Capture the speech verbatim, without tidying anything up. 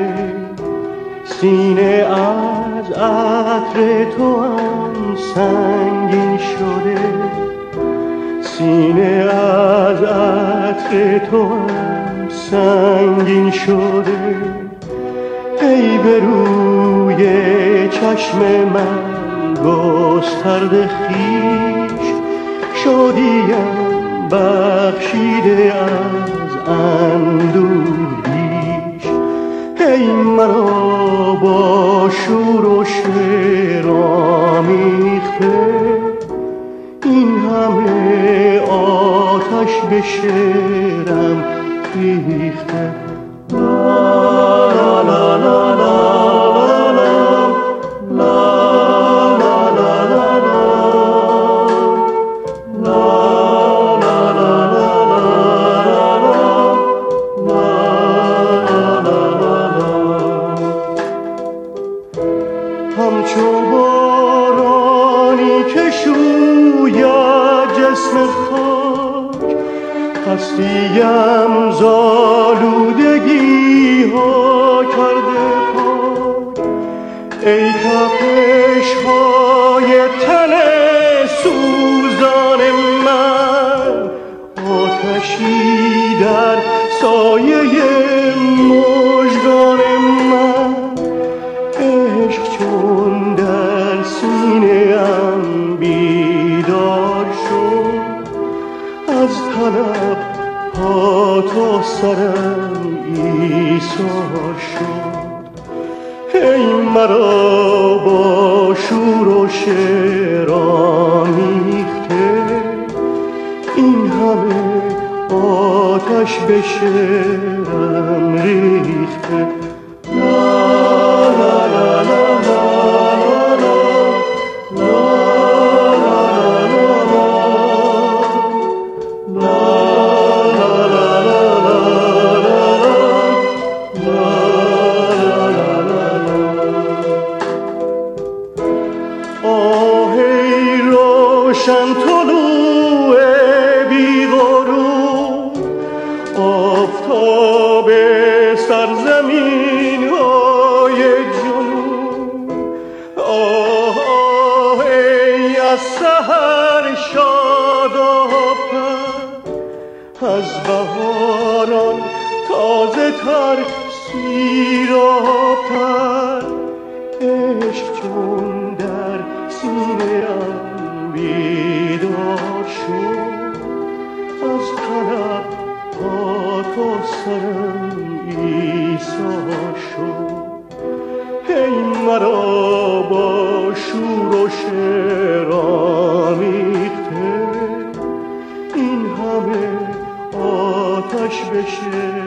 سینه از عطر تو هم سنگین شده، سینه از عطر تو هم سنگین شده. ای به روی چشم من گسترده خویش، شادیم بخشیده از اندوه بیش. ای مرا با شور و شعر آمیخته، این همه آتش به شعرم ریخته. لا لا لا لا لا لا همچو بارانی که شوید جسم خاک، هستیم زالودگی ها کرده پاک. ای تپش های تن سوزان من، آتشی در سایه مژگان من. عشق چون در سینه ام بیدار شد، از طلب پا تا سرم ایثار شد. ای مرا با شور و شعر آمیخته، این همه آتش به شعرم ریخته. آهی روشن طلوع بی غرور، آفتاب سرزمین های جنوب. آه آه ای از سحر شاداب‌تر، از بهاران تازه تر سیراب‌تر. عشق چون در سینه ام بیدار شد، از طلب پا تا سرم ایثار شد. ای مرا با شور و شعر آمیخته، این همه آتش به شعر